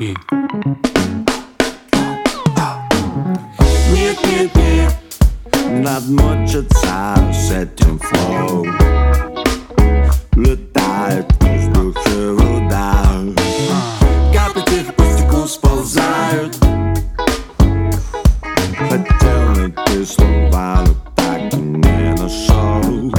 Нет, нет, нет, надо мучиться с этим флоу. Летает в воздухе вода, капли тихо по стеклу сползают. Хотел найти слова, но так и не нашел.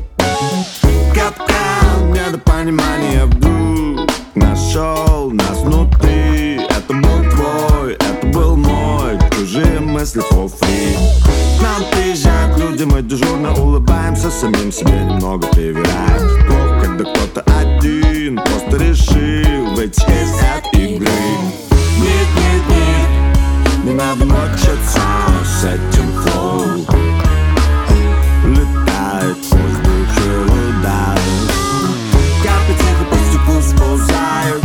Капкан, недопонимание вдруг нашел нас внутри. Это был твой, это был мой, чужие мысли for free. К нам приезжают люди, мы дежурно улыбаемся, самим себе немного привираем. Плохо, когда кто-то один просто решил выйти из этой игры. Нет, нет, нет, не надо мучиться с этим флоу. Летает в воздухе вода, капли тихо по стеклу сползают.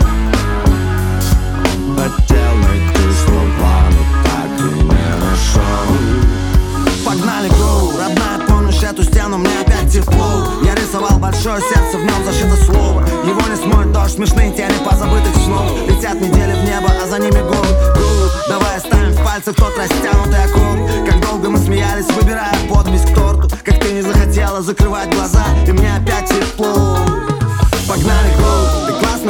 Хотел найти слова, но так и не нашел. Погнали, гоу, родная, помнишь эту стену, мне опять тепло. Я рисовал большое сердце, в нем зашито слово. Его не смоет дождь, смешные тени позабытых снов. Летят недели в небо, а за ними год. Давай оставим в пальцах тот растянутый аккорд. Как долго мы смеялись, выбирая подпись к торту. Как ты не захотела закрывать глаза, и мне опять тепло. Погнали, гоу, ты классный